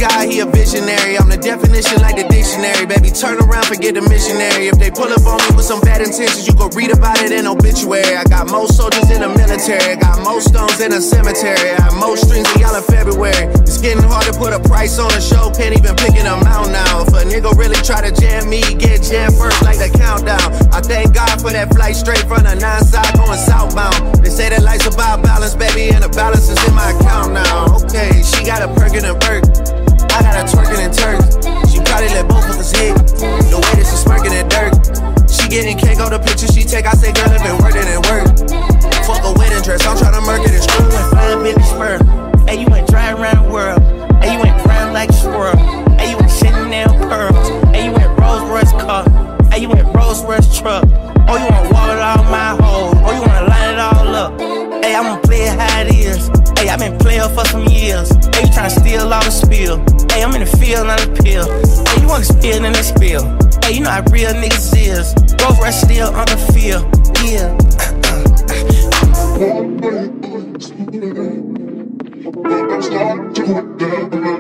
God, he a visionary. I'm the definition like the dictionary. Baby, turn around, forget the missionary. If they pull up on me with some bad intentions, you go read about it in obituary. I got more soldiers in the military. I got more stones in a cemetery. I have more strings than y'all in February. It's getting hard to put a price on a show. Can't even pick an amount now. If a nigga really try to jam me, get jammed first like the countdown. I thank God for that flight straight from the 9 side going southbound. They say that life's about balance, baby, and the balance is in my account now. Okay, she got a perk and a perk. I got a twerking and turk. She probably let both of us hit. The way that she smirking at dirt. She getting cake on the picture she take. I say, girl, I've been working and work. Fuck a wedding dress, I'm tryna murk it and screw. You went flying Bentley spur. Hey, you went dry around the world. Hey, you went brown like a squirrel. Hey, you went Chanel pearls. Hey, you went Rolls Royce car. Hey, you went Rolls Royce truck. Oh, you wanna walk it all my hoes. Oh, you wanna line it all up. Hey, I'ma play it how it is. Hey, I've been playing for some years. Hey, you tryna steal all the spill. Hey, I'm in the field, not a pill. Hey, you wanna spill in the spill. Hey, you know how real niggas is. Rolls Royce still on the field. Yeah. One day, I'm starting to